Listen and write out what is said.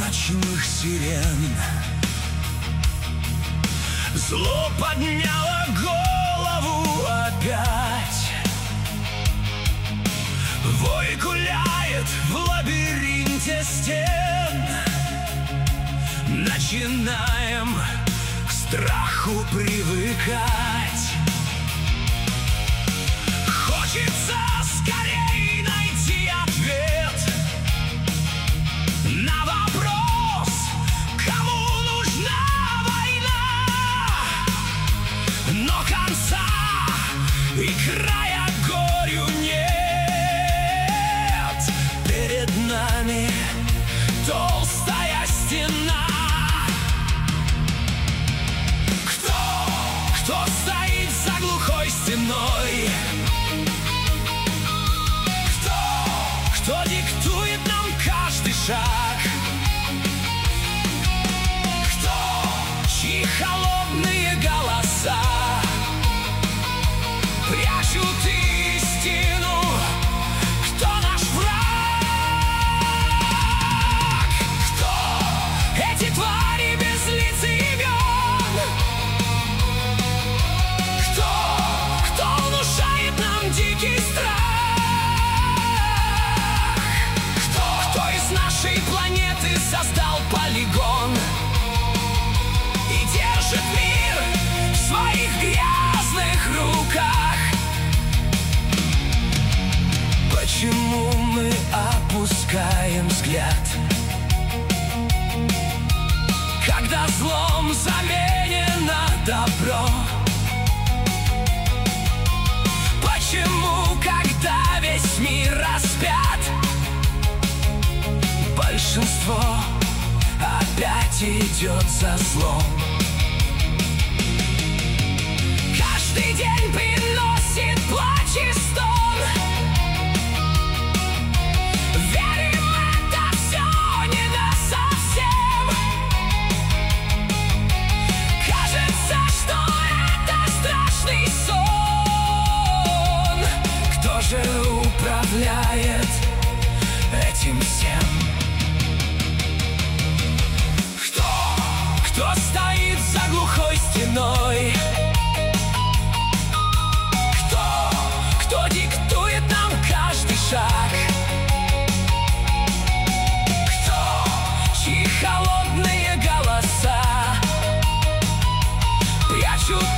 ночных сирен. Зло подняло голову опять, вой гуляет в лабиринте стен. Начинаем к страху привыкать. Хочется скорей найти ответ на вопрос, кому нужна война. Но конца и края горю нет. Перед нами толстая стена. Кто стоит за глухой стеной? Кто диктует нам каждый шаг? Чьи холодные голоса прячут истину? Кто наш враг? Кто эти твари без лиц и имен? Кто внушает нам дикий страх? Кто из нашей планеты создал полигон и держит мир в своих грязных руках? Почему мы опускаем взгляд, когда злом заменено добро? Почему, когда весь мир распят, большинство опять идет за злом? Каждый день приносит плач и стон. Верим, это все не насовсем. Кажется, что это страшный сон. Кто же управляет этим всем? Кто стоит за глухой стеной? Кто диктует нам каждый шаг? Чьи холодные голоса прячут